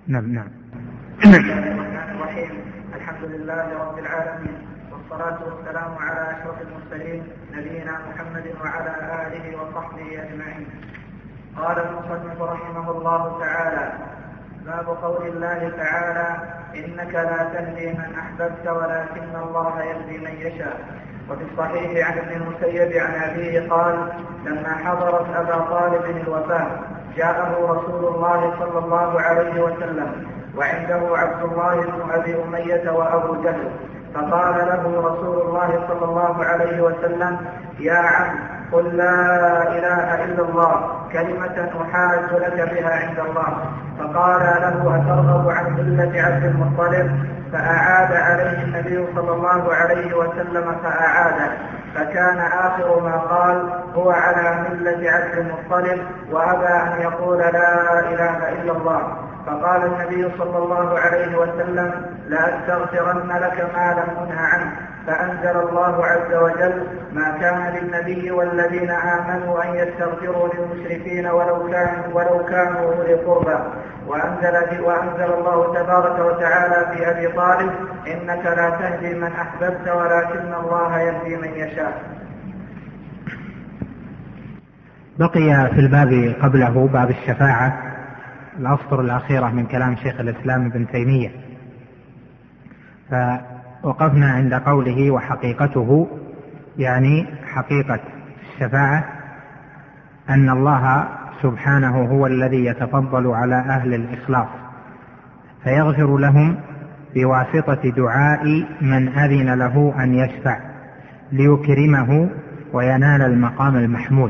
نعم. الرحيم. الحمد لله رب العالمين، والصلاة والسلام على أشرف المرسلين نبينا محمد وعلى آله وصحبه أجمعين. قال المصنف رحمه الله تعالى: باب قول الله تعالى: إنك لا تهدي من أحببت ولكن الله يهدي من يشاء. وفي الصحيح عن ابن المسيب عن أبيه قال: لما حضرت أبا طالب الوفاة جاءه رسول الله صلى الله عليه وسلم وعنده عبد الله بن أبي أمية وأبو جهل، فقال له رسول الله صلى الله عليه وسلم: يا عم، قل لا إله إلا الله كلمة أحاج لك بها عند الله. فقال له: أترغب عن ملة عبد المطلب؟ فأعاد عليه النبي صلى الله عليه وسلم فأعاده، فكان آخر ما قال: هو على ملة عبد المطلب، وأبى أن يقول لا إله إلا الله. فقال النبي صلى الله عليه وسلم: لأستغفرن لك ما لم أنه عنه. فأنزل الله عز وجل: ما كان للنبي والذين آمنوا أن يستغفروا للمشركين ولو كانوا أولي قربى. وأنزل الله تبارك وتعالى في أبي طالب: إنك لا تهدي من أحببت ولكن الله يهدي من يشاء. بقي في الباب قبله باب الشفاعة الأسطر الأخيرة من كلام شيخ الإسلام ابن تيمية، فوقفنا عند قوله: وحقيقته، يعني حقيقة الشفاعة أن الله سبحانه هو الذي يتفضل على أهل الإخلاص فيغفر لهم بواسطة دعاء من أذن له أن يشفع ليكرمه وينال المقام المحمود.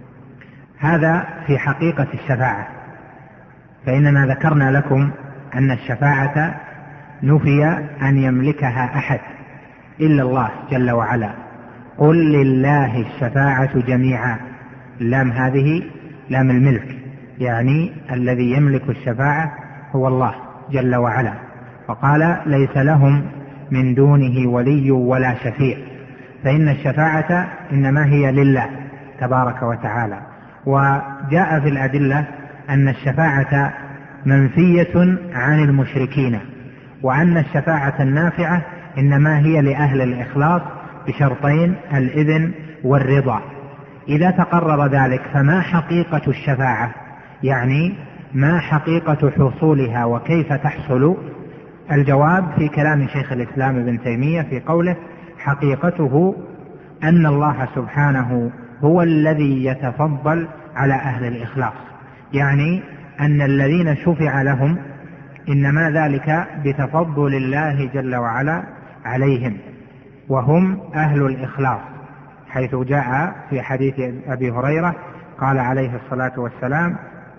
هذا في حقيقة الشفاعة. فإننا ذكرنا لكم أن الشفاعة نفي أن يملكها أحد إلا الله جل وعلا. قل لله الشفاعة جميعا. اللام هذه لام الملك، يعني الذي يملك الشفاعة هو الله جل وعلا. وقال: ليس لهم من دونه ولي ولا شفيع. فإن الشفاعة إنما هي لله تبارك وتعالى. وجاء في الأدلة أن الشفاعة منفية عن المشركين، وأن الشفاعة النافعة إنما هي لأهل الإخلاص بشرطين: الإذن والرضا. إذا تقرر ذلك فما حقيقة الشفاعة؟ يعني ما حقيقة حصولها وكيف تحصل؟ الجواب في كلام شيخ الإسلام ابن تيمية في قوله: حقيقته أن الله سبحانه هو الذي يتفضل على أهل الإخلاص، يعني أن الذين شفع لهم إنما ذلك بتفضل الله جل وعلا عليهم، وهم أهل الإخلاص، حيث جاء في حديث أبي هريرة قال عليه الصلاة والسلام: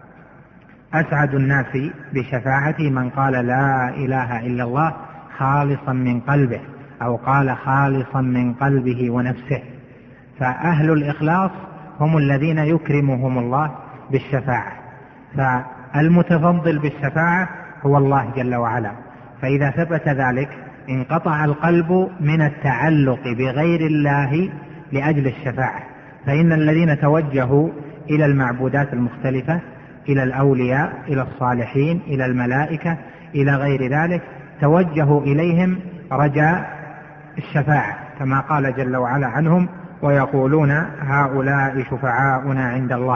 أسعد الناس بشفاعتي من قال لا إله إلا الله خالصا من قلبه، أو قال خالصا من قلبه ونفسه. فأهل الإخلاص هم الذين يكرمهم الله بالشفاعة، فالمتفضل بالشفاعة هو الله جل وعلا. فإذا ثبت ذلك انقطع القلب من التعلق بغير الله لأجل الشفاعة. فإن الذين توجهوا إلى المعبودات المختلفة، إلى الأولياء، إلى الصالحين، إلى الملائكة، إلى غير ذلك، توجهوا إليهم رجاء الشفاعة، كما قال جل وعلا عنهم: ويقولون هؤلاء شفعاؤنا عند الله.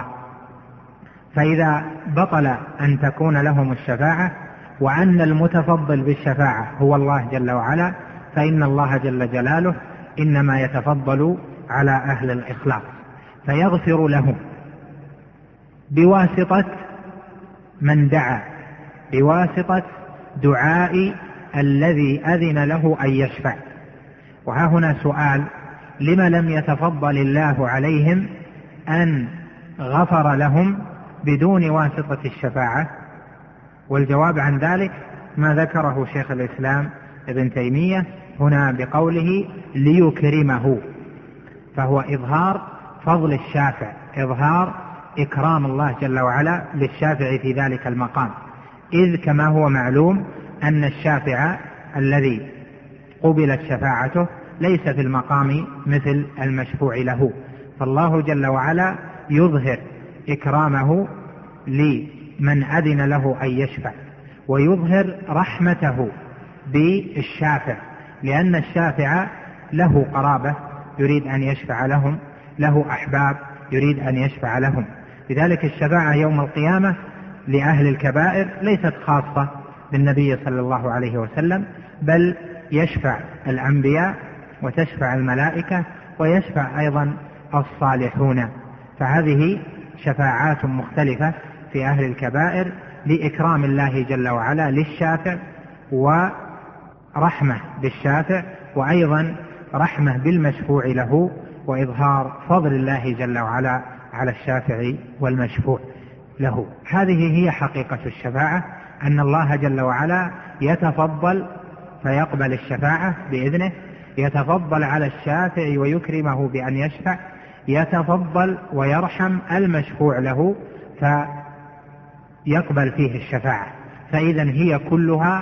فإذا بطل أن تكون لهم الشفاعة وأن المتفضل بالشفاعة هو الله جل وعلا، فإن الله جل جلاله إنما يتفضل على أهل الإخلاص فيغفر لهم بواسطة من دعا، بواسطة دعاء الذي أذن له أن يشفع. وها هنا سؤال: لما لم يتفضل الله عليهم أن غفر لهم بدون واسطة الشفاعة؟ والجواب عن ذلك ما ذكره شيخ الإسلام ابن تيمية هنا بقوله: ليكرمه. فهو إظهار فضل الشافع، إظهار إكرام الله جل وعلا للشافع في ذلك المقام، إذ كما هو معلوم أن الشافع الذي قبلت شفاعته ليس في المقام مثل المشفوع له. فالله جل وعلا يظهر إكرامه لمن أذن له أن يشفع، ويظهر رحمته بالشافع، لأن الشافع له قرابة يريد أن يشفع لهم، له أحباب يريد أن يشفع لهم. لذلك الشفاعة يوم القيامة لأهل الكبائر ليست خاصة بالنبي صلى الله عليه وسلم، بل يشفع الأنبياء وتشفع الملائكة ويشفع أيضا الصالحون. فهذه شفاعات مختلفة في أهل الكبائر لإكرام الله جل وعلا للشافع، ورحمة بالشافع، وأيضا رحمة بالمشفوع له، وإظهار فضل الله جل وعلا على الشافع والمشفوع له. هذه هي حقيقة الشفاعة، أن الله جل وعلا يتفضل فيقبل الشفاعة بإذنه، يتفضل على الشافع ويكرمه بأن يشفع، يتفضل ويرحم المشفوع له فيقبل فيه الشفاعة. فإذا هي كلها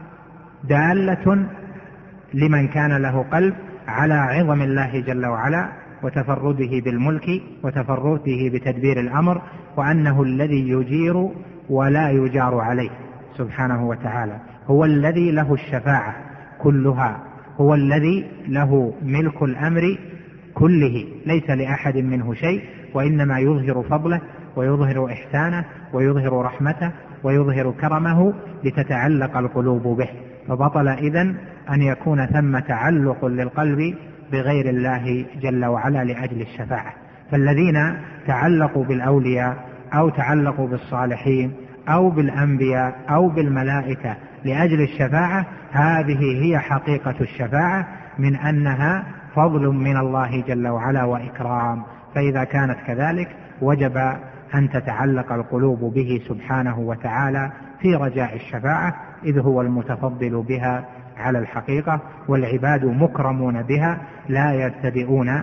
دالة لمن كان له قلب على عظم الله جل وعلا وتفرده بالملك وتفرده بتدبير الأمر، وأنه الذي يجير ولا يجار عليه سبحانه وتعالى، هو الذي له الشفاعة كلها، هو الذي له ملك الأمر كله، ليس لأحد منه شيء، وإنما يظهر فضله ويظهر إحسانه ويظهر رحمته ويظهر كرمه لتتعلق القلوب به. فبطل إذن أن يكون ثم تعلق للقلب بغير الله جل وعلا لأجل الشفاعة. فالذين تعلقوا بالأولياء أو تعلقوا بالصالحين أو بالأنبياء أو بالملائكة لأجل الشفاعة، هذه هي حقيقة الشفاعة، من أنها فضل من الله جل وعلا وإكرام. فإذا كانت كذلك وجب أن تتعلق القلوب به سبحانه وتعالى في رجاء الشفاعة، إذ هو المتفضل بها على الحقيقة، والعباد مكرمون بها، لا يبتدئون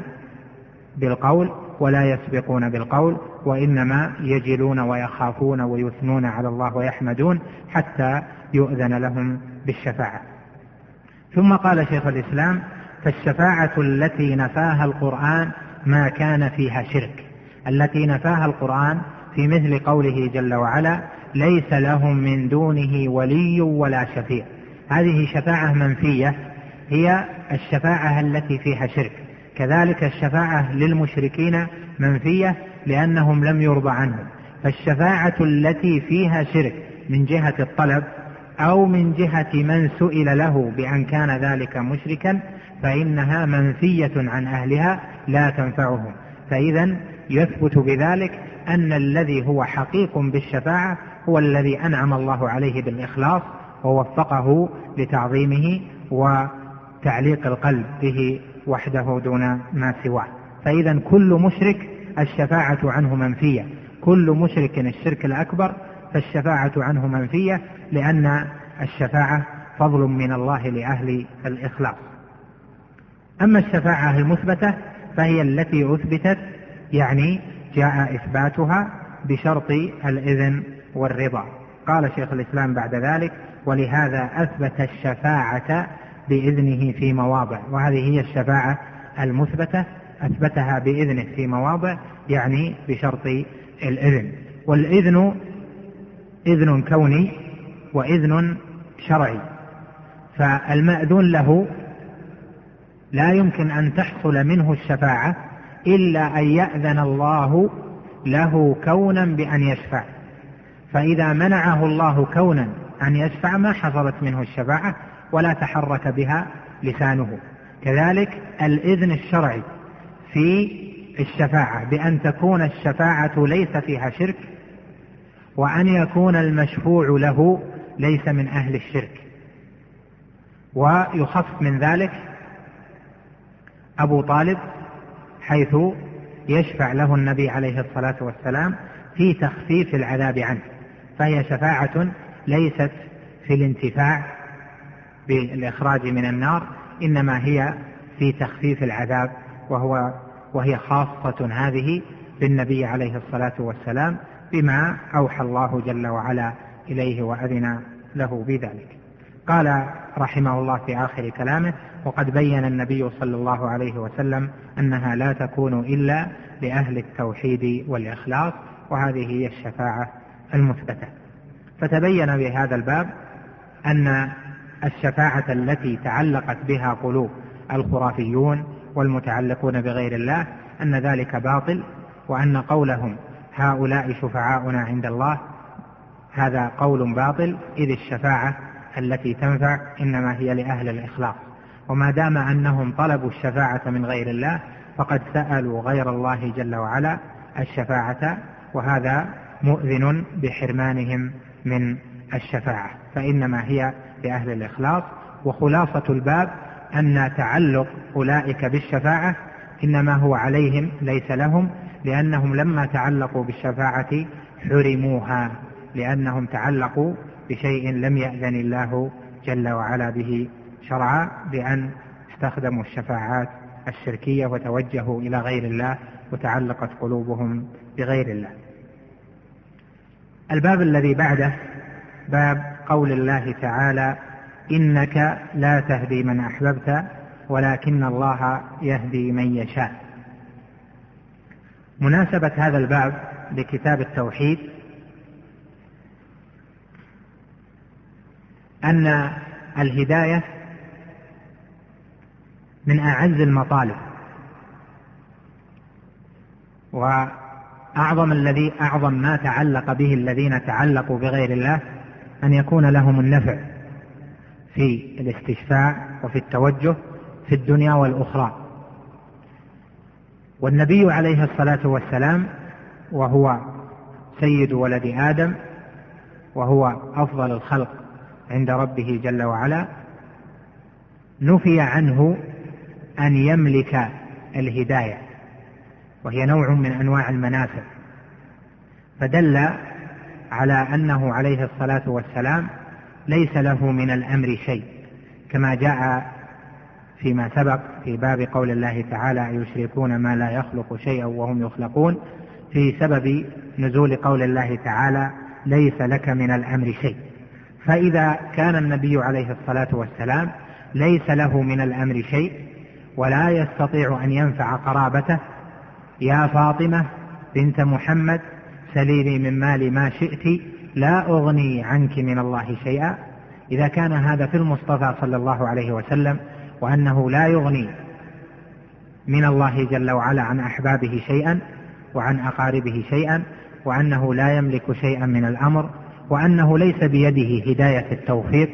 بالقول ولا يسبقون بالقول، وإنما يجلون ويخافون ويثنون على الله ويحمدون حتى يؤذن لهم بالشفاعة. ثم قال شيخ الإسلام: فالشفاعة التي نفاها القرآن ما كان فيها شرك، التي نفاها القرآن في مثل قوله جل وعلا: ليس لهم من دونه ولي ولا شفيع. هذه شفاعة منفية، هي الشفاعة التي فيها شرك. كذلك الشفاعة للمشركين منفية لأنهم لم يرضى عنهم. فالشفاعة التي فيها شرك من جهة الطلب أو من جهة من سئل له بأن كان ذلك مشركا فإنها منفية عن أهلها لا تنفعهم. فإذا يثبت بذلك أن الذي هو حقيق بالشفاعة هو الذي أنعم الله عليه بالإخلاص ووفقه لتعظيمه وتعليق القلب به وحده دون ما سواه. فإذا كل مشرك الشفاعة عنه منفية، كل مشرك الشرك الأكبر فالشفاعة عنه منفية، لأن الشفاعة فضل من الله لأهل الإخلاص. أما الشفاعة المثبتة فهي التي أثبتت، يعني جاء إثباتها بشرط الإذن والرضا. قال شيخ الإسلام بعد ذلك: ولهذا أثبت الشفاعة بإذنه في مواضع. وهذه هي الشفاعة المثبتة، أثبتها بإذنه في مواضع، يعني بشرط الإذن. والإذن إذن كوني وإذن شرعي. فالمأذون له لا يمكن أن تحصل منه الشفاعة إلا أن يأذن الله له كونا بأن يشفع. فإذا منعه الله كونا أن يشفع ما حصلت منه الشفاعة ولا تحرك بها لسانه. كذلك الإذن الشرعي في الشفاعة بأن تكون الشفاعة ليس فيها شرك، وأن يكون المشفوع له ليس من أهل الشرك. ويخص من ذلك أبو طالب حيث يشفع له النبي عليه الصلاة والسلام في تخفيف العذاب عنه، فهي شفاعة ليست في الانتفاع بالإخراج من النار، إنما هي في تخفيف العذاب، وهي خاصة هذه بالنبي عليه الصلاة والسلام بما أوحى الله جل وعلا إليه وأذن له بذلك. قال رحمه الله في آخر كلامه: وقد بين النبي صلى الله عليه وسلم أنها لا تكون إلا لأهل التوحيد والإخلاص، وهذه هي الشفاعة المثبتة. فتبين بهذا الباب أن الشفاعة التي تعلقت بها قلوب الخرافيون والمتعلقون بغير الله أن ذلك باطل، وأن قولهم هؤلاء شفعاؤنا عند الله هذا قول باطل، إذ الشفاعة التي تنفع إنما هي لأهل الإخلاص، وما دام أنهم طلبوا الشفاعة من غير الله فقد سألوا غير الله جل وعلا الشفاعة، وهذا مؤذن بحرمانهم من الشفاعة، فإنما هي لأهل الإخلاص. وخلاصة الباب أن تعلق أولئك بالشفاعة إنما هو عليهم ليس لهم، لأنهم لما تعلقوا بالشفاعة حرموها، لأنهم تعلقوا بشيء لم يأذن الله جل وعلا به شرعا، بأن استخدموا الشفاعات الشركية وتوجهوا إلى غير الله وتعلقت قلوبهم بغير الله. الباب الذي بعده باب قول الله تعالى: إنك لا تهدي من أحببت ولكن الله يهدي من يشاء. مناسبة هذا الباب لكتاب التوحيد أن الهداية من أعز المطالب، وأعظم ما تعلق به الذين تعلقوا بغير الله أن يكون لهم النفع في الاستشفاع وفي التوجه في الدنيا والأخرى. والنبي عليه الصلاة والسلام وهو سيد ولد آدم وهو أفضل الخلق عند ربه جل وعلا نفي عنه أن يملك الهداية، وهي نوع من أنواع المنافع، فدل على أنه عليه الصلاة والسلام ليس له من الأمر شيء، كما جاء فيما سبق في باب قول الله تعالى: يشركون ما لا يخلق شيئا وهم يخلقون، في سبب نزول قول الله تعالى: ليس لك من الأمر شيء. فإذا كان النبي عليه الصلاة والسلام ليس له من الأمر شيء ولا يستطيع أن ينفع قرابته: يا فاطمة بنت محمد سليني من مالي ما شئت لا أغني عنك من الله شيئا. إذا كان هذا في المصطفى صلى الله عليه وسلم، وأنه لا يغني من الله جل وعلا عن أحبابه شيئا وعن أقاربه شيئا، وأنه لا يملك شيئا من الأمر، وأنه ليس بيده هداية التوفيق،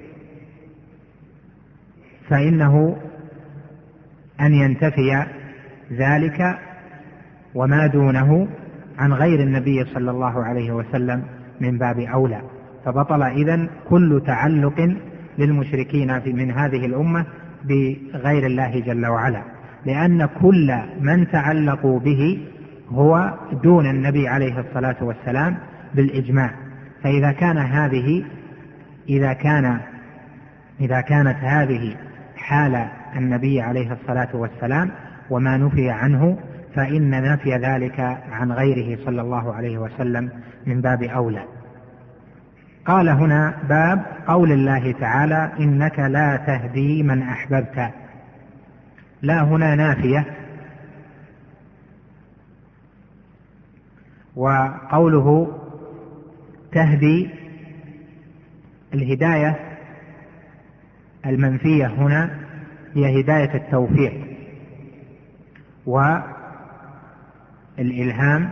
فإنه أن ينتفي ذلك وما دونه عن غير النبي صلى الله عليه وسلم من باب أولى. فبطل إذن كل تعلق للمشركين من هذه الأمة بغير الله جل وعلا، لأن كل من تعلقوا به هو دون النبي عليه الصلاة والسلام بالإجماع. فإذا كانت هذه حال النبي عليه الصلاة والسلام وما نفي عنه، فإن نفي ذلك عن غيره صلى الله عليه وسلم من باب أولى. قال هنا باب قول الله تعالى: إنك لا تهدي من أحببت. لا هنا نافية، وقوله تهدي الهداية المنفية هنا هي هداية التوفيق والإلهام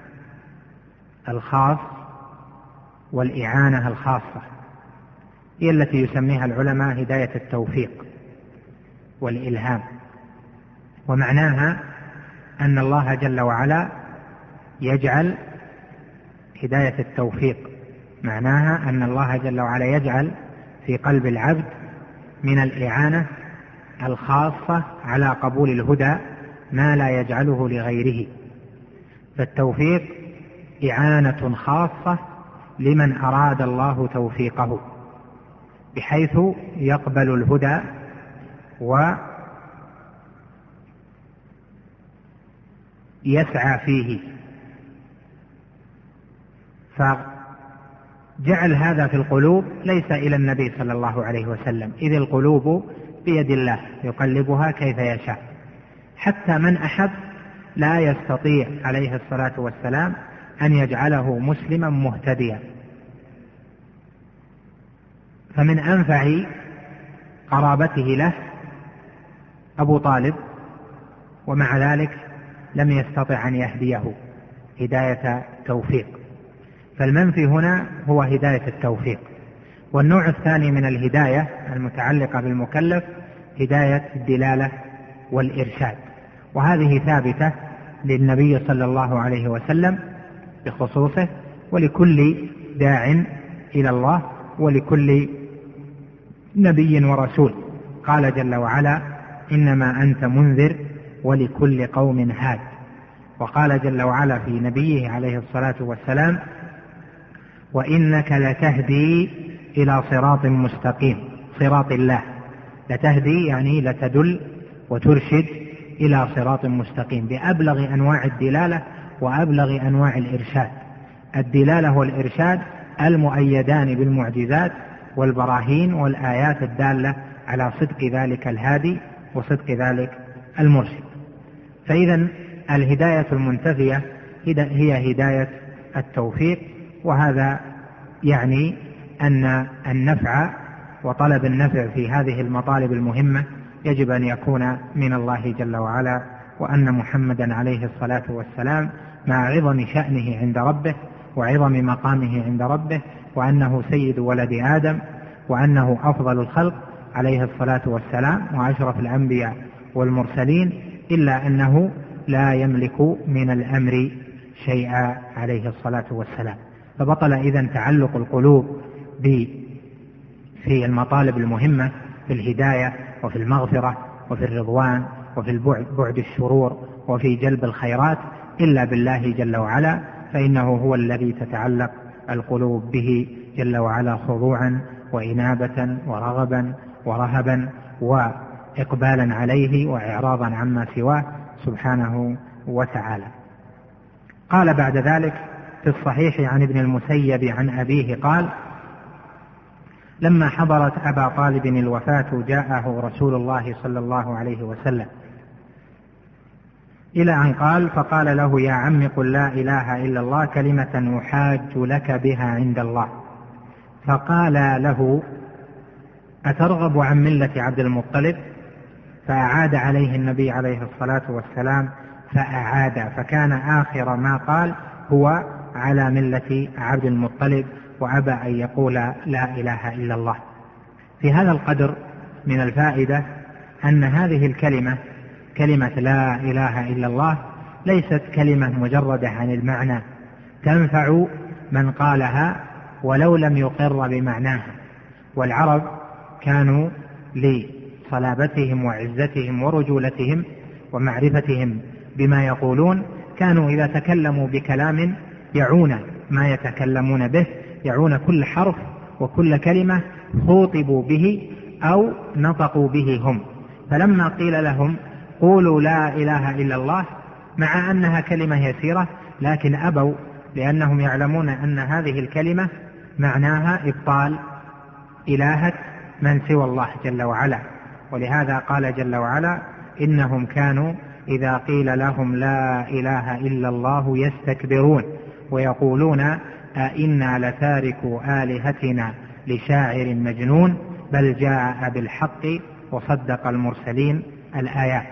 الخاص والإعانة الخاصة، هي التي يسميها العلماء هداية التوفيق والإلهام. ومعناها أن الله جل وعلا يجعل هداية التوفيق، معناها أن الله جل وعلا يجعل في قلب العبد من الإعانة الخاصة على قبول الهدى ما لا يجعله لغيره. فالتوفيق إعانة خاصة لمن أراد الله توفيقه، بحيث يقبل الهدى ويسعى فيه. فجعل هذا في القلوب ليس إلى النبي صلى الله عليه وسلم، إذ القلوب بيد الله يقلبها كيف يشاء. حتى من أحب لا يستطيع عليه الصلاة والسلام أن يجعله مسلما مهتديا، فمن أنفع قرابته له أبو طالب، ومع ذلك لم يستطع أن يهديه هداية توفيق. فالمنفي هنا هو هداية التوفيق. والنوع الثاني من الهداية المتعلقة بالمكلف هداية الدلالة والإرشاد، وهذه ثابتة للنبي صلى الله عليه وسلم بخصوصه، ولكل داع إلى الله، ولكل نبي ورسول. قال جل وعلا: إنما أنت منذر ولكل قوم هاد. وقال جل وعلا في نبيه عليه الصلاة والسلام: وإنك لتهدي إلى صراط مستقيم، صراط الله. لتهدي يعني لتدل وترشد إلى صراط مستقيم بأبلغ أنواع الدلالة وأبلغ أنواع الإرشاد. الدلالة والإرشاد المؤيدان بالمعجزات والبراهين والآيات الدالة على صدق ذلك الهادي وصدق ذلك المرشد. فإذا الهداية المنتفية هي هداية التوفيق، وهذا يعني أن النفع وطلب النفع في هذه المطالب المهمة يجب أن يكون من الله جل وعلا، وأن محمدا عليه الصلاة والسلام مع عظم شأنه عند ربه وعظم مقامه عند ربه، وأنه سيد ولد آدم، وأنه أفضل الخلق عليه الصلاة والسلام وأشرف الأنبياء والمرسلين، إلا أنه لا يملك من الأمر شيئا عليه الصلاة والسلام. فبطل إذن تعلق القلوب في المطالب المهمة، في الهداية وفي المغفرة وفي الرضوان وفي بعد الشرور وفي جلب الخيرات إلا بالله جل وعلا، فإنه هو الذي تتعلق القلوب به جل وعلا خضوعا وإنابة ورغبا ورهبا وإقبالا عليه وإعراضا عما سواه سبحانه وتعالى. قال بعد ذلك في الصحيح عن ابن المسيب عن أبيه قال: لما حضرت أبا طالب الوفاة جاءه رسول الله صلى الله عليه وسلم، إلى أن قال: فقال له: يا عم قل لا إله إلا الله كلمة أحاج لك بها عند الله. فقال له: أترغب عن ملة عبد المطلب؟ فأعاد عليه النبي عليه الصلاة والسلام فأعاد، فكان آخر ما قال هو على ملة عبد المطلب، وأبى أن يقول لا إله إلا الله. في هذا القدر من الفائدة أن هذه الكلمة، كلمة لا إله إلا الله، ليست كلمة مجردة عن المعنى، تنفع من قالها ولو لم يقر بمعناها. والعرب كانوا لصلابتهم وعزتهم ورجولتهم ومعرفتهم بما يقولون، كانوا إذا تكلموا بكلام يعون ما يتكلمون به، يعون كل حرف وكل كلمة خوطبوا به أو نطقوا به هم. فلما قيل لهم قولوا لا إله إلا الله، مع أنها كلمة يسيرة، لكن أبوا، لأنهم يعلمون أن هذه الكلمة معناها إبطال إلهة من سوى الله جل وعلا. ولهذا قال جل وعلا: إنهم كانوا إذا قيل لهم لا إله إلا الله يستكبرون ويقولون أئنا لتاركوا آلهتنا لشاعر مجنون بل جاء بالحق وصدق المرسلين، الآيات.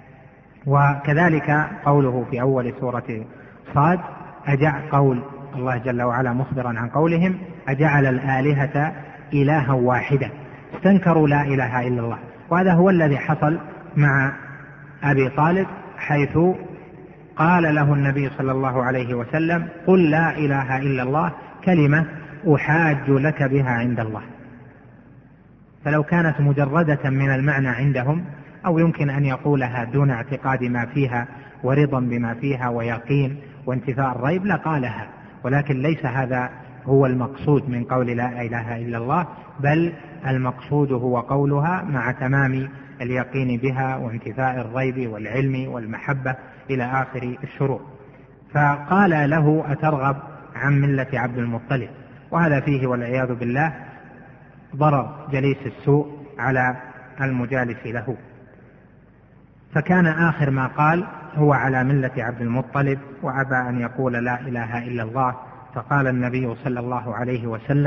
وكذلك قوله في أول سورة صاد، قول الله جل وعلا مخبرا عن قولهم: أجعل الآلهة إلها واحدا، استنكروا لا إله إلا الله. وهذا هو الذي حصل مع أبي طالب، حيث قال له النبي صلى الله عليه وسلم: قل لا إله إلا الله كلمة أحاج لك بها عند الله. فلو كانت مجردة من المعنى عندهم، أو يمكن أن يقولها دون اعتقاد ما فيها ورضا بما فيها ويقين وانتفاء الريب لقالها، ولكن ليس هذا هو المقصود من قول لا إله إلا الله، بل المقصود هو قولها مع تمام اليقين بها وانتفاء الريب والعلم والمحبة إلى آخر الشروط. فقال له: أترغب عن ملة عبد المطلب؟ وهذا فيه والعياذ بالله ضرر جليس السوء على المجالس له. فكان آخر ما قال هو على ملة عبد المطلب، وأبى أن يقول لا إله إلا الله. فقال النبي صلى الله عليه وسلم: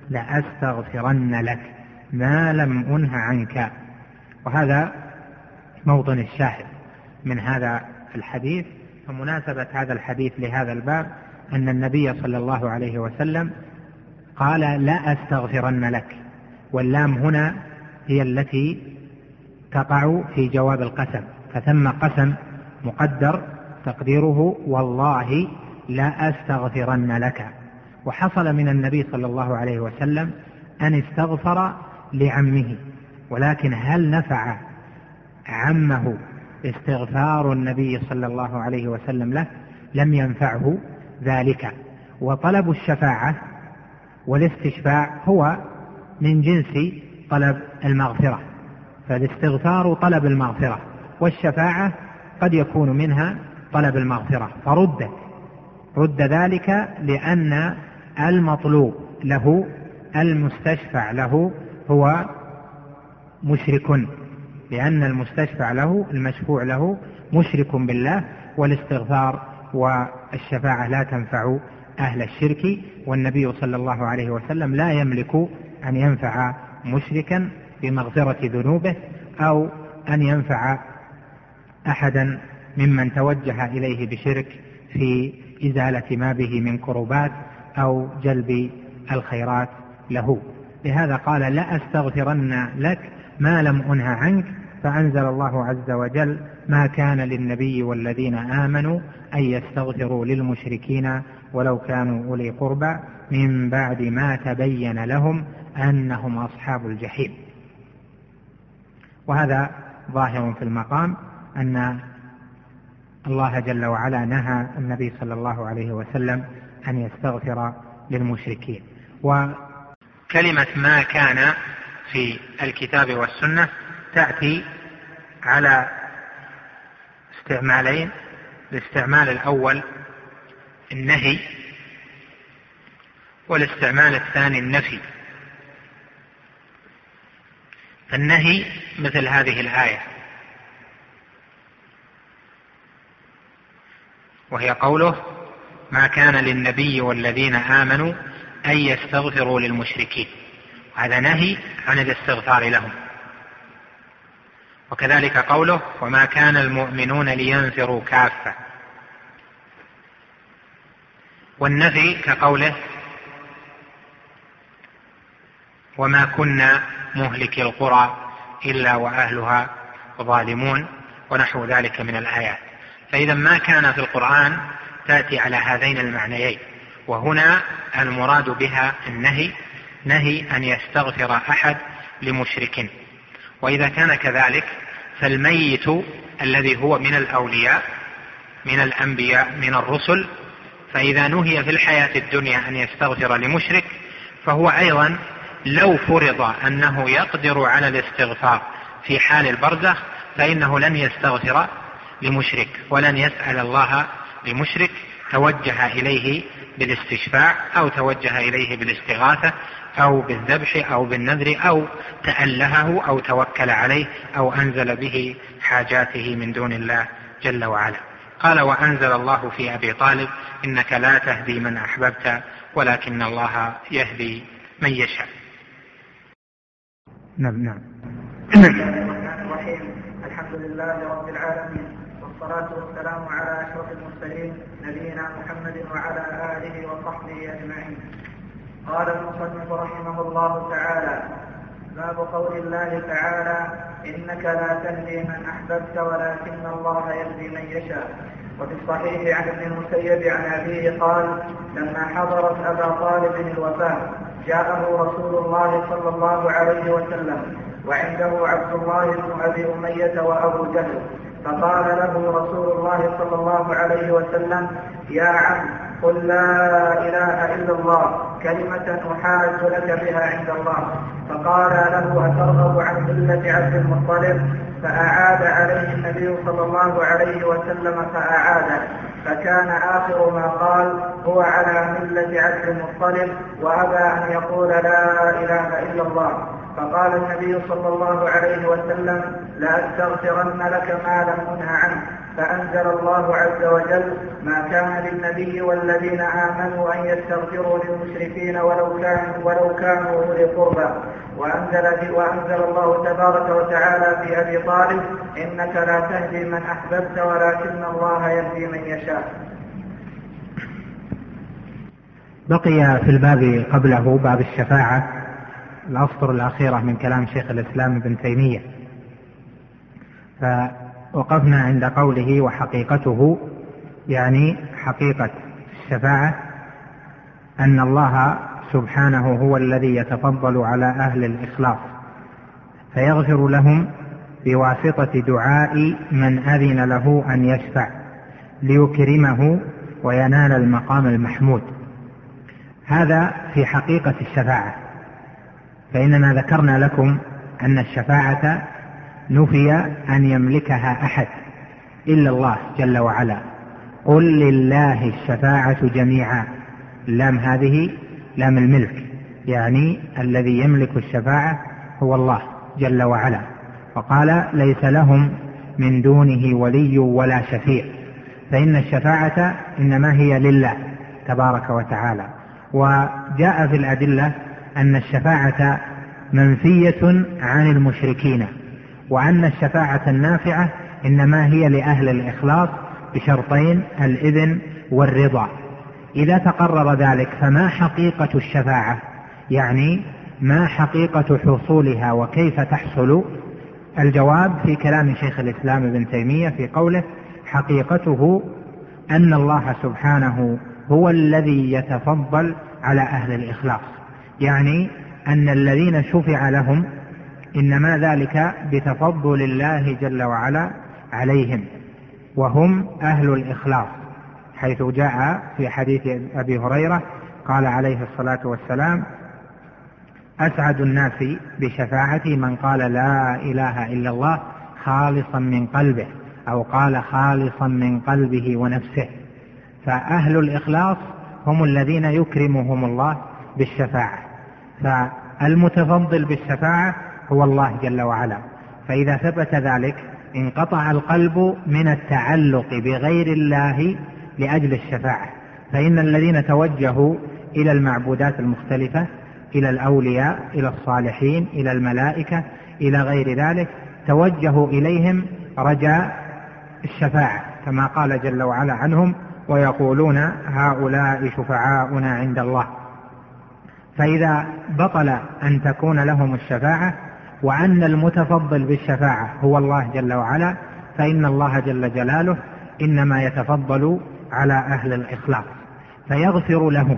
لأستغفرن لك ما لم أنه عنك. وهذا موطن الشاهد من هذا الحديث. فمناسبة هذا الحديث لهذا الباب أن النبي صلى الله عليه وسلم قال لا أستغفرن لك، واللام هنا هي التي تقع في جواب القسم، فثم قسم مقدر تقديره والله لا أستغفرن لك. وحصل من النبي صلى الله عليه وسلم أن استغفر لعمه، ولكن هل نفع عمه استغفار النبي صلى الله عليه وسلم له؟ لم ينفعه ذلك. وطلب الشفاعة والاستشفاع هو من جنس طلب المغفرة، فالاستغفار طلب المغفرة، والشفاعة قد يكون منها طلب المغفرة، رد ذلك لأن المطلوب له المستشفع له هو مشرك، لأن المستشفع له المشفوع له مشرك بالله، والاستغفار والشفاعة لا تنفع أهل الشرك، والنبي صلى الله عليه وسلم لا يملك أن ينفع مشركا بمغفرة ذنوبه أو أن ينفع أحدا ممن توجه إليه بشرك في إزالة ما به من كربات أو جلب الخيرات له. لهذا قال لا أستغفرن لك ما لم أنه عنك، فأنزل الله عز وجل ما كان للنبي والذين آمنوا أن يستغفروا للمشركين ولو كانوا أولي قربى من بعد ما تبين لهم أنهم أصحاب الجحيم. وهذا ظاهر في المقام أن الله جل وعلا نهى النبي صلى الله عليه وسلم أن يستغفر للمشركين. وكلمة ما كان في الكتاب والسنة تأتي على استعمالين. الاستعمال الأول النهي، والاستعمال الثاني النفي. النهي مثل هذه الآية، وهي قوله ما كان للنبي والذين آمنوا أن يستغفروا للمشركين، وهذا نهي عن الاستغفار لهم. وكذلك قوله وما كان المؤمنون لينفروا كافة. والنفي كقوله وما كنا مهلك القرى إلا وأهلها ظالمون، ونحو ذلك من الآيات. فإذا ما كان في القرآن تأتي على هذين المعنيين، وهنا المراد بها النهي، نهي أن يستغفر أحد لمشرك. وإذا كان كذلك فالميت الذي هو من الأولياء من الأنبياء من الرسل، فإذا نهي في الحياة الدنيا أن يستغفر لمشرك، فهو أيضا لو فرض أنه يقدر على الاستغفار في حال البرزخ فإنه لن يستغفر لمشرك ولن يسأل الله لمشرك توجه إليه بالاستشفاع أو توجه إليه بالاستغاثة أو بالذبح أو بالنذر أو تألهه أو توكل عليه أو أنزل به حاجاته من دون الله جل وعلا. قال وأنزل الله في أبي طالب إنك لا تهدي من أحببت ولكن الله يهدي من يشاء. نعم. الحمد لله رب العالمين، والصلاة والسلام على أشرف المرسلين نبينا محمد وعلى آله وصحبه أجمعين. قال المصنف رحمه الله تعالى باب قول الله تعالى إنك لا تهدي من أحببت ولكن الله يهدي من يشاء. وفي الصحيح عن ابن المسيب عن أبيه قال لما حضرت أبا طالب الوفاة جاءه رسول الله صلى الله عليه وسلم وعنده عبد الله بن أبي أمية وأبو جهل، فقال له رسول الله صلى الله عليه وسلم يا عم قل لا إله إلا الله كلمة أحاج لك بها عند الله. فقال له أترغب عن ملة عبد المطلب؟ فأعاد عليه النبي صلى الله عليه وسلم فأعاد، فكان آخر ما قال هو على ملة عبد المطلب وأبى أن يقول لا إله إلا الله. فقال النبي صلى الله عليه وسلم: لأستغفرن لك ما لم أنه عنه. فأنزل الله عز وجل: ما كان للنبي والذين آمنوا أن يستغفروا للمشركين ولو كانوا أولي قربى. وأنزل الله تبارك وتعالى في أبي طالب: إنك لا تهدي من أحببت ولكن الله يهدي من يشاء. بقي في الباب قبله باب الشفاعة الأسطر الأخيرة من كلام شيخ الإسلام ابن تيمية، فوقفنا عند قوله: وحقيقته، يعني حقيقة الشفاعة أن الله سبحانه هو الذي يتفضل على أهل الإخلاص فيغفر لهم بواسطة دعاء من أذن له أن يشفع ليكرمه وينال المقام المحمود. هذا في حقيقة الشفاعة. فإننا ذكرنا لكم أن الشفاعة نفي أن يملكها أحد إلا الله جل وعلا. قل لله الشفاعة جميعا. اللام هذه لام الملك، يعني الذي يملك الشفاعة هو الله جل وعلا. وقال: ليس لهم من دونه ولي ولا شفيع. فإن الشفاعة إنما هي لله تبارك وتعالى. وجاء في الأدلة أن الشفاعة منفية عن المشركين، وأن الشفاعة النافعة إنما هي لأهل الإخلاص بشرطين: الإذن والرضا. إذا تقرر ذلك فما حقيقة الشفاعة؟ يعني ما حقيقة حصولها وكيف تحصل؟ الجواب في كلام شيخ الإسلام ابن تيمية في قوله: حقيقته أن الله سبحانه هو الذي يتفضل على أهل الإخلاص، يعني أن الذين شفع لهم إنما ذلك بتفضل الله جل وعلا عليهم، وهم أهل الإخلاص، حيث جاء في حديث أبي هريرة قال عليه الصلاة والسلام: أسعد الناس بشفاعتي من قال لا إله إلا الله خالصا من قلبه، أو قال خالصا من قلبه ونفسه. فأهل الإخلاص هم الذين يكرمهم الله بالشفاعة، فالمتفضل بالشفاعة هو الله جل وعلا. فإذا ثبت ذلك انقطع القلب من التعلق بغير الله لأجل الشفاعة. فإن الذين توجهوا إلى المعبودات المختلفة، إلى الأولياء، إلى الصالحين، إلى الملائكة، إلى غير ذلك، توجهوا إليهم رجاء الشفاعة، كما قال جل وعلا عنهم: ويقولون هؤلاء شفعاؤنا عند الله. فإذا بطل أن تكون لهم الشفاعة وأن المتفضل بالشفاعة هو الله جل وعلا، فإن الله جل جلاله إنما يتفضل على أهل الإخلاص فيغفر لهم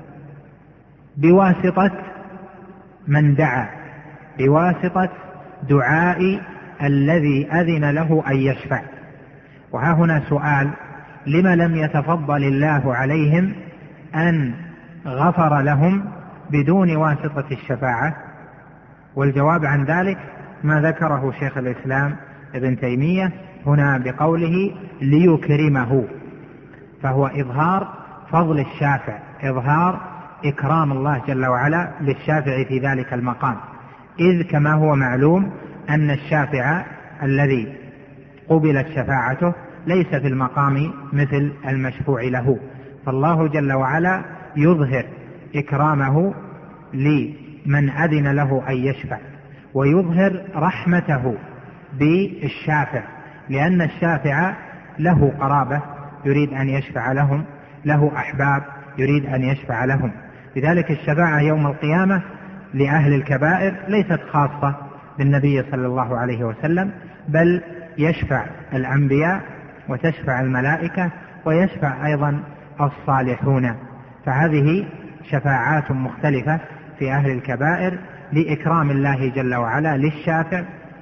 بواسطة من دعا، بواسطة دعاء الذي أذن له أن يشفع. وها هنا سؤال: لما لم يتفضل الله عليهم أن غفر لهم بدون واسطة الشفاعة؟ والجواب عن ذلك ما ذكره شيخ الإسلام ابن تيمية هنا بقوله: ليكرمه. فهو إظهار فضل الشافع، إظهار إكرام الله جل وعلا للشافع في ذلك المقام، إذ كما هو معلوم أن الشافع الذي قبلت شفاعته ليس في المقام مثل المشفوع له. فالله جل وعلا يظهر إكرامه لمن أذن له أن يشفع، ويظهر رحمته بالشافع، لأن الشافع له قرابة يريد أن يشفع لهم، له أحباب يريد أن يشفع لهم. لذلك الشفاعة يوم القيامة لأهل الكبائر ليست خاصة بالنبي صلى الله عليه وسلم، بل يشفع الأنبياء وتشفع الملائكة ويشفع أيضا الصالحون. فهذه شفاعات مختلفة في أهل الكبائر لإكرام الله جل وعلا للشافع،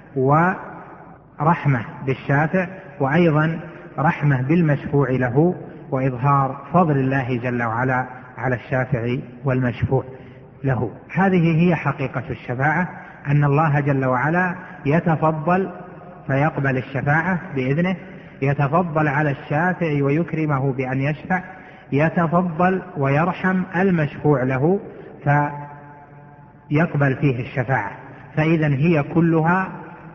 ورحمة بالشافع، وأيضا رحمة بالمشفوع له، وإظهار فضل الله جل وعلا على الشافع والمشفوع له. هذه هي حقيقة الشفاعة، أن الله جل وعلا يتفضل فيقبل الشفاعة بإذنه، يتفضل على الشافع ويكرمه بأن يشفع، يتفضل ويرحم المشفوع له فيقبل فيه الشفاعة. فإذا هي كلها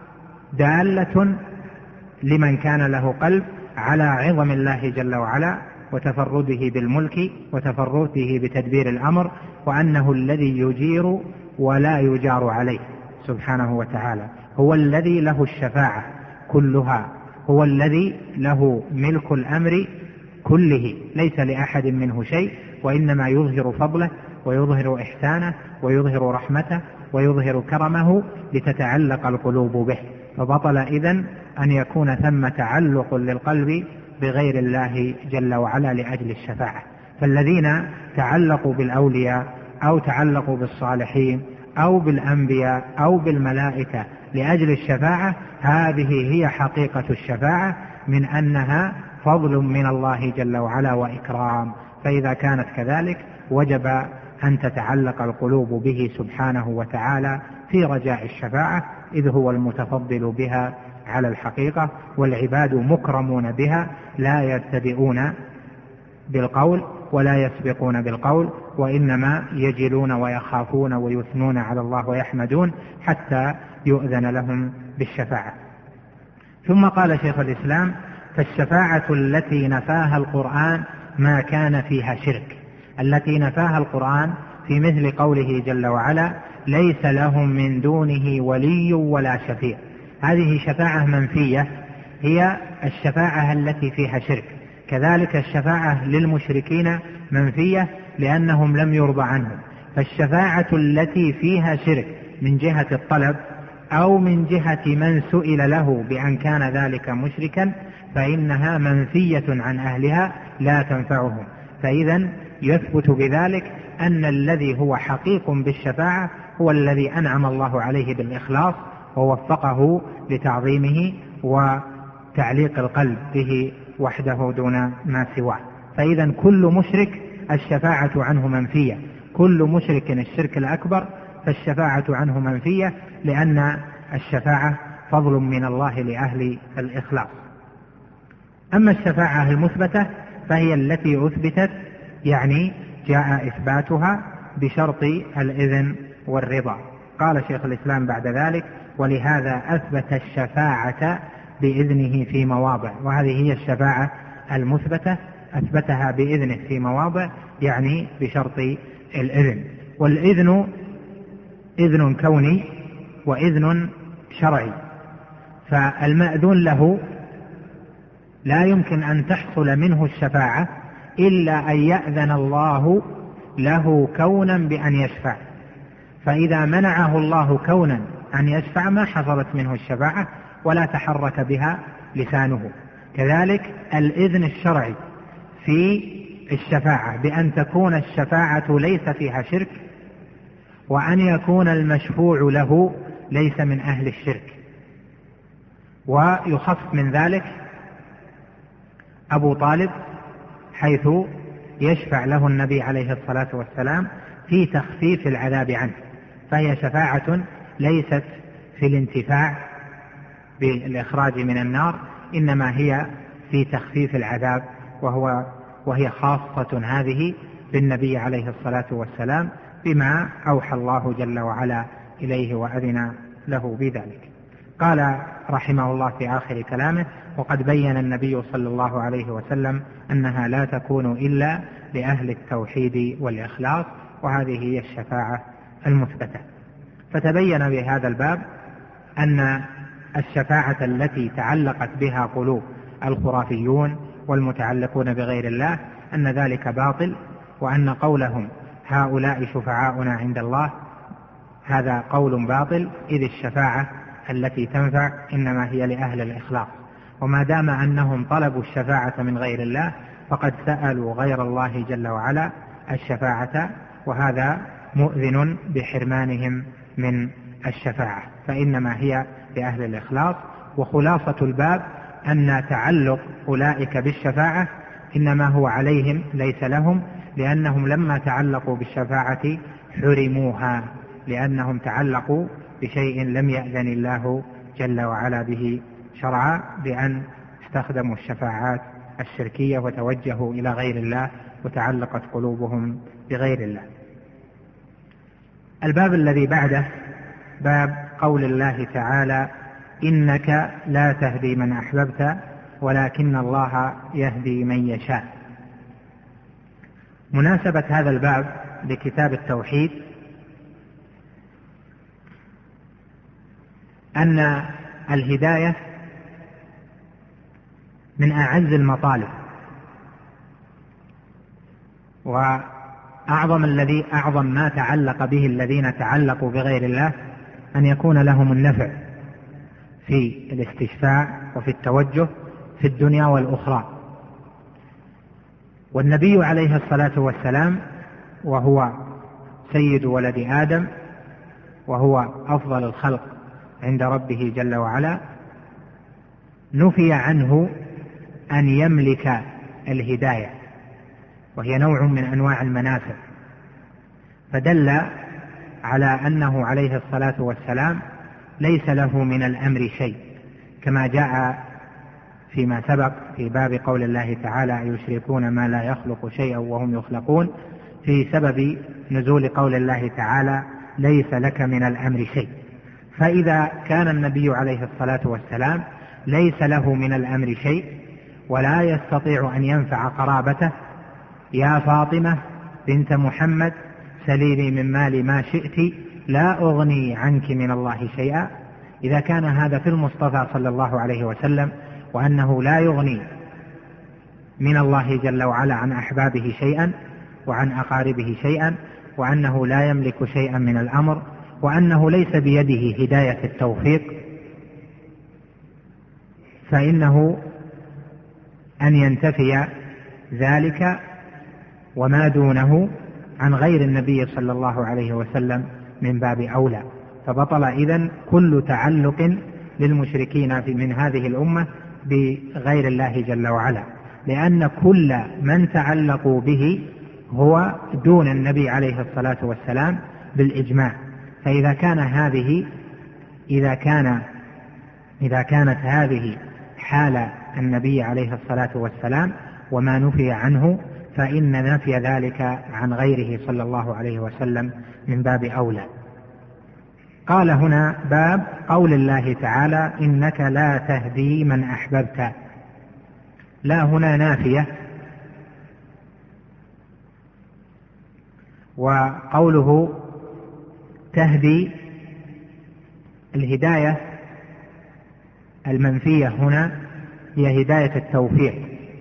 دالة لمن كان له قلب على عظم الله جل وعلا وتفرده بالملك وتفرده بتدبير الأمر، وأنه الذي يجير ولا يجار عليه سبحانه وتعالى، هو الذي له الشفاعة كلها، هو الذي له ملك الأمر كله، ليس لأحد منه شيء، وإنما يظهر فضله ويظهر إحسانه ويظهر رحمته ويظهر كرمه لتتعلق القلوب به. فبطل إذن أن يكون ثم تعلق للقلب بغير الله جل وعلا لأجل الشفاعة. فالذين تعلقوا بالأولياء أو تعلقوا بالصالحين أو بالأنبياء أو بالملائكة لأجل الشفاعة، هذه هي حقيقة الشفاعة، من أنها فضل من الله جل وعلا وإكرام. فإذا كانت كذلك وجب أن تتعلق القلوب به سبحانه وتعالى في رجاء الشفاعة، إذ هو المتفضل بها على الحقيقة، والعباد مكرمون بها، لا يبتدئون بالقول ولا يسبقون بالقول، وإنما يجلون ويخافون ويثنون على الله ويحمدون حتى يؤذن لهم بالشفاعة. ثم قال شيخ الإسلام: فالشفاعة التي نفاها القرآن ما كان فيها شرك، التي نفاها القرآن في مثل قوله جل وعلا: ليس لهم من دونه ولي ولا شفيع. هذه شفاعة منفية، هي الشفاعة التي فيها شرك. كذلك الشفاعة للمشركين منفية لأنهم لم يرضى عنهم. فالشفاعة التي فيها شرك من جهة الطلب أو من جهة من سئل له بأن كان ذلك مشركا فإنها منفية عن أهلها لا تنفعهم. فإذا يثبت بذلك أن الذي هو حقيق بالشفاعة هو الذي أنعم الله عليه بالإخلاص ووفقه لتعظيمه وتعليق القلب به وحده دون ما سواه. فإذا كل مشرك الشفاعة عنه منفية، كل مشرك الشرك الأكبر فالشفاعة عنه منفية، لأن الشفاعة فضل من الله لأهل الإخلاص. أما الشفاعة المثبتة فهي التي أثبتت، يعني جاء إثباتها بشرط الإذن والرضا. قال شيخ الإسلام بعد ذلك: ولهذا أثبت الشفاعة بإذنه في مواضع. وهذه هي الشفاعة المثبتة، أثبتها بإذنه في مواضع، يعني بشرط الإذن. والإذن إذن كوني وإذن شرعي. فالمأذون له لا يمكن أن تحصل منه الشفاعة إلا أن يأذن الله له كونا بأن يشفع. فإذا منعه الله كونا أن يشفع ما حصلت منه الشفاعة ولا تحرك بها لسانه. كذلك الإذن الشرعي في الشفاعة بأن تكون الشفاعة ليس فيها شرك، وأن يكون المشفوع له ليس من أهل الشرك. ويخص من ذلك أبو طالب، حيث يشفع له النبي عليه الصلاة والسلام في تخفيف العذاب عنه، فهي شفاعة ليست في الانتفاع بالإخراج من النار، إنما هي في تخفيف العذاب، وهي خاصة هذه بالنبي عليه الصلاة والسلام بما أوحى الله جل وعلا إليه وأذن له بذلك. قال رحمه الله في آخر كلامه: وقد بين النبي صلى الله عليه وسلم أنها لا تكون إلا لأهل التوحيد والإخلاص، وهذه هي الشفاعة المثبتة. فتبين بهذا الباب أن الشفاعة التي تعلقت بها قلوب الخرافيون والمتعلقون بغير الله أن ذلك باطل، وأن قولهم هؤلاء شفعاؤنا عند الله هذا قول باطل، إذ الشفاعة التي تنفع إنما هي لأهل الإخلاص. وما دام أنهم طلبوا الشفاعة من غير الله فقد سألوا غير الله جل وعلا الشفاعة، وهذا مؤذن بحرمانهم من الشفاعة، فإنما هي لأهل الإخلاص. وخلاصة الباب أن تعلق أولئك بالشفاعة إنما هو عليهم ليس لهم، لأنهم لما تعلقوا بالشفاعة حرموها، لأنهم تعلقوا بشيء لم يأذن الله جل وعلا به شرعا، بأن استخدموا الشفاعات الشركية وتوجهوا إلى غير الله وتعلقت قلوبهم بغير الله. الباب الذي بعده باب قول الله تعالى: إنك لا تهدي من أحببت ولكن الله يهدي من يشاء. مناسبة هذا الباب لكتاب التوحيد أن الهداية من أعز المطالب، وأعظم ما تعلق به الذين تعلقوا بغير الله أن يكون لهم النفع في الاستشفاع وفي التوجه في الدنيا والأخرى. والنبي عليه الصلاة والسلام وهو سيد ولد آدم وهو أفضل الخلق عند ربه جل وعلا نفي عنه أن يملك الهداية، وهي نوع من أنواع المنافع، فدل على أنه عليه الصلاة والسلام ليس له من الأمر شيء، كما جاء فيما سبق في باب قول الله تعالى: يشركون ما لا يخلق شيئا وهم يخلقون، في سبب نزول قول الله تعالى: ليس لك من الأمر شيء. فإذا كان النبي عليه الصلاة والسلام ليس له من الأمر شيء ولا يستطيع أن ينفع قرابته: يا فاطمة بنت محمد سليني من مالي ما شئت لا أغني عنك من الله شيئا، إذا كان هذا في المصطفى صلى الله عليه وسلم، وأنه لا يغني من الله جل وعلا عن أحبابه شيئا وعن أقاربه شيئا، وأنه لا يملك شيئا من الأمر، وأنه ليس بيده هداية التوفيق، فإنه أن ينتفي ذلك وما دونه عن غير النبي صلى الله عليه وسلم من باب أولى. فبطل إذن كل تعلق للمشركين من هذه الأمة بغير الله جل وعلا، لأن كل من تعلقوا به هو دون النبي عليه الصلاة والسلام بالإجماع. فإذا كانت هذه حال النبي عليه الصلاة والسلام وما نفي عنه، فإن نفي ذلك عن غيره صلى الله عليه وسلم من باب أولى. قال هنا: باب قول الله تعالى: إنك لا تهدي من أحببت. لا هنا نافية، وقوله تهدي الهداية المنفية هنا هي هداية التوفيق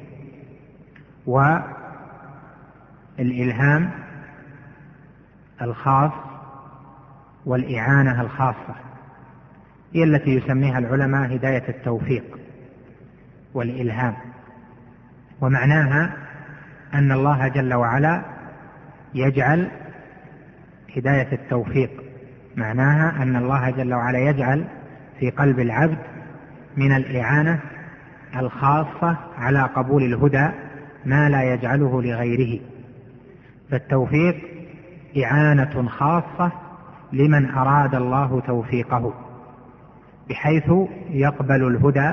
والإلهام الخاص والإعانة الخاصة، هي التي يسميها العلماء هداية التوفيق والإلهام. ومعناها أن الله جل وعلا يجعل هداية التوفيق، معناها أن الله جل وعلا يجعل في قلب العبد من الإعانة الخاصة على قبول الهدى ما لا يجعله لغيره. فالتوفيق إعانة خاصة لمن أراد الله توفيقه، بحيث يقبل الهدى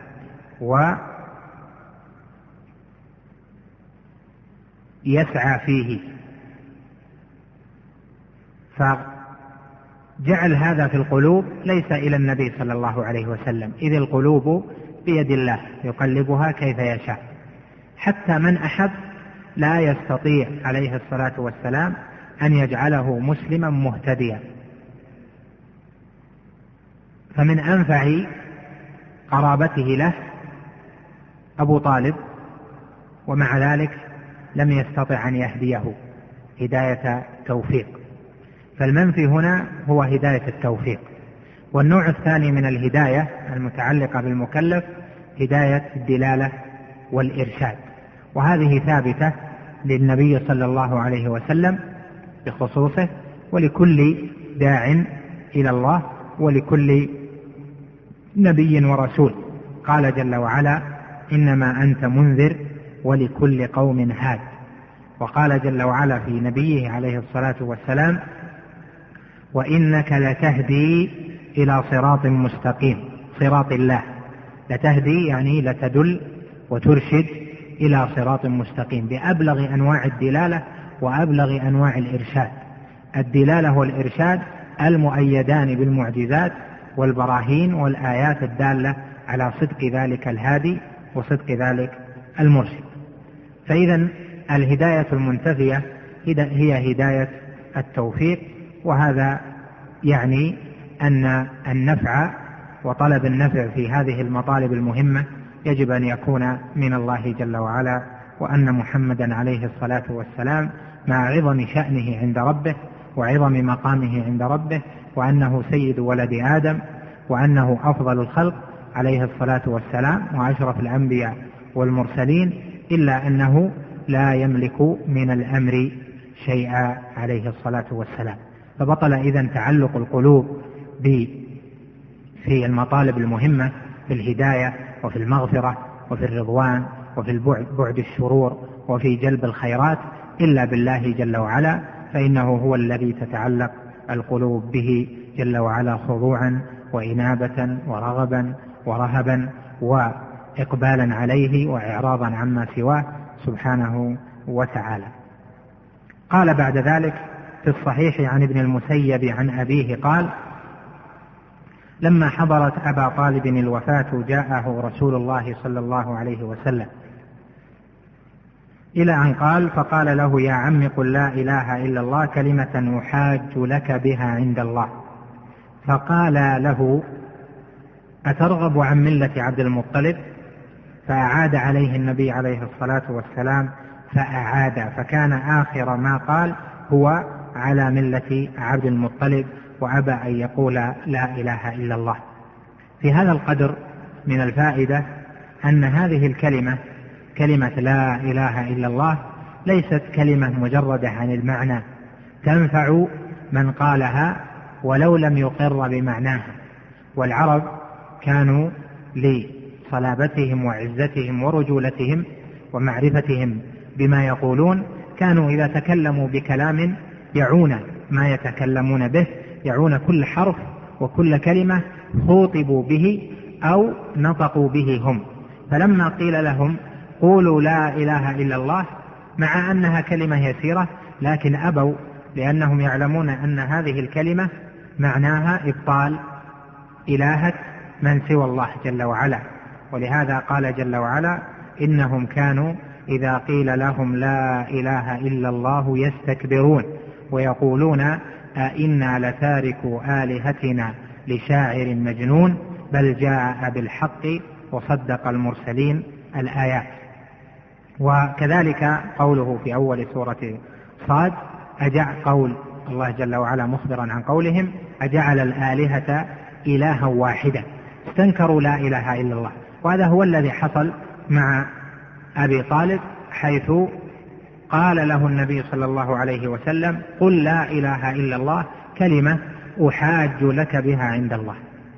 ويسعى فيه. فجعل هذا في القلوب ليس إلى النبي صلى الله عليه وسلم، إذ القلوب بيد الله يقلبها كيف يشاء. حتى من أحب لا يستطيع عليه الصلاة والسلام أن يجعله مسلما مهتديا. فمن أنفع قرابته له أبو طالب، ومع ذلك لم يستطع أن يهديه هداية توفيق. فالمنفي هنا هو هداية التوفيق. والنوع الثاني من الهداية المتعلقة بالمكلف هداية الدلالة والإرشاد، وهذه ثابتة للنبي صلى الله عليه وسلم بخصوصه، ولكل داع إلى الله، ولكل نبي ورسول. قال جل وعلا: إنما أنت منذر ولكل قوم هاد. وقال جل وعلا في نبيه عليه الصلاة والسلام: وإنك لتهدي إلى صراط مستقيم، صراط الله. لتهدي يعني لتدل وترشد إلى صراط مستقيم بأبلغ أنواع الدلالة وأبلغ أنواع الإرشاد. الدلالة والإرشاد المؤيدان بالمعجزات والبراهين والآيات الدالة على صدق ذلك الهادي وصدق ذلك المرشد. فإذا الهداية المنتفية هي هداية التوفيق، وهذا يعني أن النفع وطلب النفع في هذه المطالب المهمة يجب أن يكون من الله جل وعلا، وأن محمدا عليه الصلاة والسلام مع عظم شأنه عند ربه وعظم مقامه عند ربه، وأنه سيد ولد آدم، وأنه أفضل الخلق عليه الصلاة والسلام وأشرف الأنبياء والمرسلين، إلا أنه لا يملك من الأمر شيئا عليه الصلاة والسلام. فبطل إذن تعلق القلوب في المطالب المهمة في الهداية وفي المغفرة وفي الرضوان وفي بعد الشرور وفي جلب الخيرات إلا بالله جل وعلا، فإنه هو الذي تتعلق القلوب به جل وعلا خضوعا وإنابة ورغبا ورهبا وإقبالا عليه وإعراضا عما سواه سبحانه وتعالى. قال بعد ذلك في الصحيح عن ابن المسيب عن أبيه قال: لما حضرت أبا طالب الوفاة جاءه رسول الله صلى الله عليه وسلم إلى أن قال: فقال له: يا عم قل لا إله إلا الله كلمة أحاج لك بها عند الله. فقال له: أترغب عن ملة عبد المطلب؟ فأعاد عليه النبي عليه الصلاة والسلام فأعاد، فكان آخر ما قال هو على ملة عبد المطلب، وأبى أن يقول لا إله إلا الله. في هذا القدر من الفائدة أن هذه الكلمة كلمة لا إله إلا الله ليست كلمة مجردة عن المعنى، تنفع من قالها ولو لم يقر بمعناها. والعرب كانوا لصلابتهم وعزتهم ورجولتهم ومعرفتهم بما يقولون كانوا إذا تكلموا بكلام يعون ما يتكلمون به، يعون كل حرف وكل كلمة خوطبوا به أو نطقوا به هم. فلما قيل لهم قولوا لا إله إلا الله مع أنها كلمة يسيرة لكن أبوا، لأنهم يعلمون أن هذه الكلمة معناها إبطال إلهة من سوى الله جل وعلا. ولهذا قال جل وعلا: إنهم كانوا إذا قيل لهم لا إله إلا الله يستكبرون ويقولون أئنا لتاركوا آلهتنا لشاعر مجنون بل جاء بالحق وصدق المرسلين الآيات. وكذلك قوله في أول سورة صاد قول الله جل وعلا مخبرا عن قولهم: أجعل الآلهة إلها واحدا، استنكروا لا إله إلا الله. وهذا هو الذي حصل مع أبي طالب، حيث قال له النبي صلى الله عليه وسلم: قل لا إله إلا الله كلمة أحاج لك بها عند الله.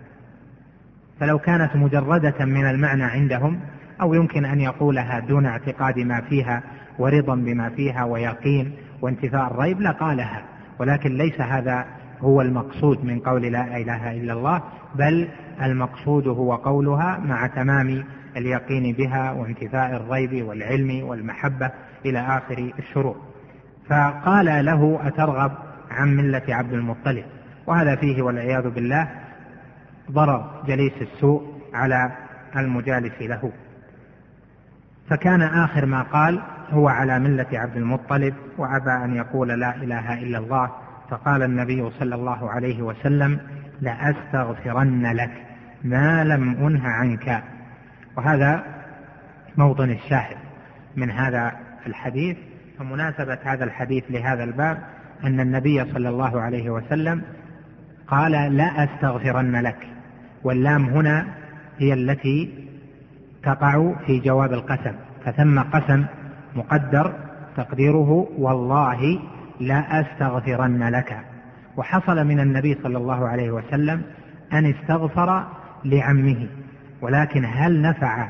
فلو كانت مجردة من المعنى عندهم أو يمكن أن يقولها دون اعتقاد ما فيها ورضا بما فيها ويقين وانتفاء الريب لقالها، ولكن ليس هذا هو المقصود من قول لا إله إلا الله، بل المقصود هو قولها مع تمام اليقين بها وانتفاء الريب والعلم والمحبة إلى آخر الشروط. فقال له: أترغب عن ملة عبد المطلب؟ وهذا فيه والعياذ بالله ضرر جليس السوء على المجالس له. فكان آخر ما قال هو على ملة عبد المطلب وأبى أن يقول لا إله إلا الله. فقال النبي صلى الله عليه وسلم: لأستغفرن لك ما لم أنه عنك. وهذا موطن الشاهد من هذا الحديث. فمناسبة هذا الحديث لهذا الباب أن النبي صلى الله عليه وسلم قال: لا أستغفرن لك، واللام هنا هي التي تقع في جواب القسم، فثم قسم مقدر تقديره والله لا أستغفرن لك. وحصل من النبي صلى الله عليه وسلم أن استغفر لعمه، ولكن هل نفع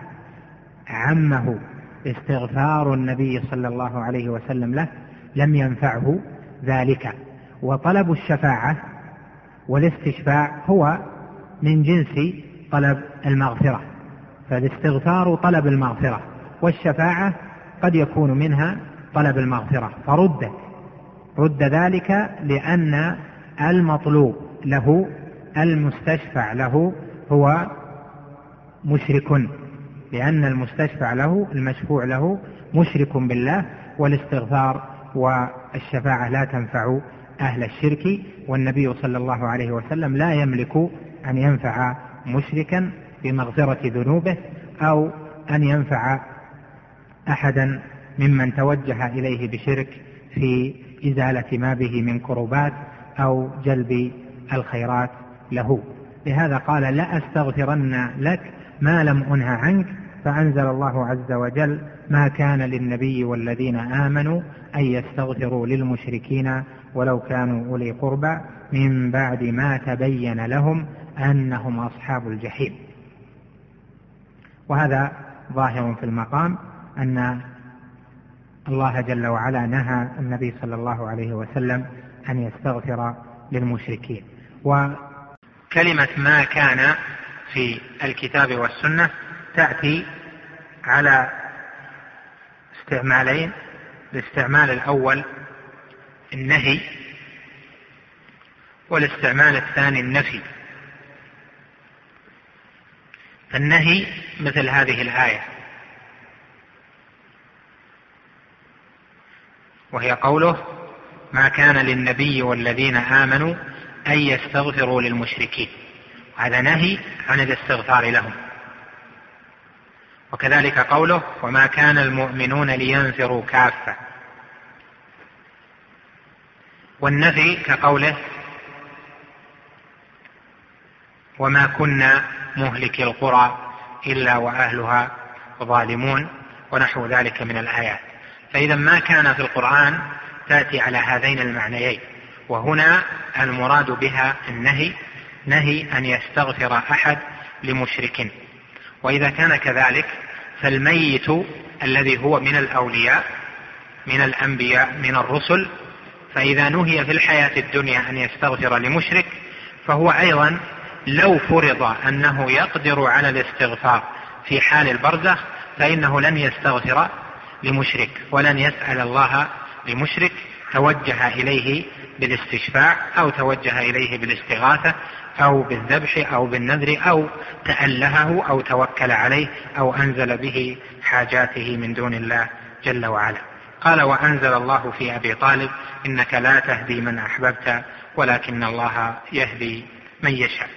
عمه استغفار النبي صلى الله عليه وسلم له؟ لم ينفعه ذلك. وطلب الشفاعة والاستشفاع هو من جنس طلب المغفرة، فالاستغفار طلب المغفرة، والشفاعة قد يكون منها طلب المغفرة، فرد ذلك لأن المطلوب له المستشفع له هو مشرك، لأن المستشفع له المشفوع له مشرك بالله، والاستغفار والشفاعة لا تنفع أهل الشرك، والنبي صلى الله عليه وسلم لا يملك أن ينفع مشركا بمغفرة ذنوبه أو أن ينفع أحدا ممن توجه إليه بشرك في إزالة ما به من كربات أو جلب الخيرات له. لهذا قال لا أستغفرن لك ما لم أنه عنك، فأنزل الله عز وجل ما كان للنبي والذين آمنوا أن يستغفروا للمشركين ولو كانوا أولي قربى من بعد ما تبين لهم أنهم أصحاب الجحيم. وهذا ظاهر في المقام أن الله جل وعلا نهى النبي صلى الله عليه وسلم أن يستغفر للمشركين. وكلمة ما كان في الكتاب والسنة تأتي على استعمالين: الاستعمال الأول النهي، والاستعمال الثاني النفي. النهي مثل هذه الآية، وهي قوله ما كان للنبي والذين آمنوا أن يستغفروا للمشركين، وهذا نهي عن الاستغفار لهم. وكذلك قوله وما كان المؤمنون لينفروا كافة. والنفي كقوله وما كنا مهلك القرى إلا وأهلها ظالمون، ونحو ذلك من الآيات. فإذا ما كان في القرآن تأتي على هذين المعنيين، وهنا المراد بها النهي، نهي أن يستغفر أحد لمشرك. وإذا كان كذلك فالميت الذي هو من الأولياء من الأنبياء من الرسل، فإذا نهي في الحياة الدنيا أن يستغفر لمشرك، فهو أيضا لو فرض أنه يقدر على الاستغفار في حال البرزخ فإنه لن يستغفر لمشرك ولن يسأل الله لمشرك توجه إليه بالاستشفاع أو توجه إليه بالاستغاثة أو بالذبح أو بالنذر أو تألهه أو توكل عليه أو أنزل به حاجاته من دون الله جل وعلا. قال وأنزل الله في أبي طالب إنك لا تهدي من أحببت ولكن الله يهدي من يشاء.